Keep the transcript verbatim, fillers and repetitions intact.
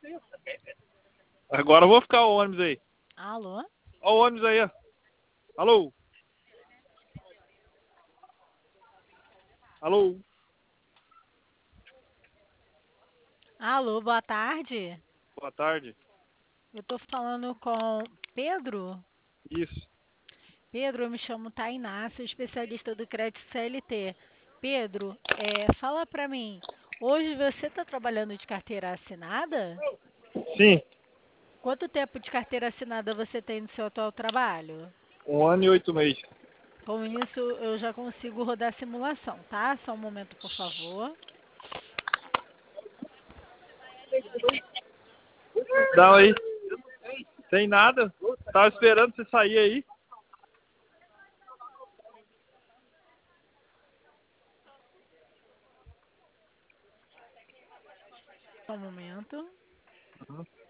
Agora eu vou ficar o ônibus aí. Alô? Ó o ônibus aí, ó. Alô? Alô? Alô, boa tarde. Boa tarde. Eu tô falando com Pedro. Isso. Pedro, eu me chamo Tainá, sou especialista do crédito C L T. Pedro, é, fala pra mim, hoje você está trabalhando de carteira assinada? Sim. Quanto tempo de carteira assinada você tem no seu atual trabalho? Um ano e oito meses. Com isso, eu já consigo rodar a simulação, tá? Só um momento, por favor. Dá aí. Tem nada. Tava esperando você sair aí. Só um momento. Uhum.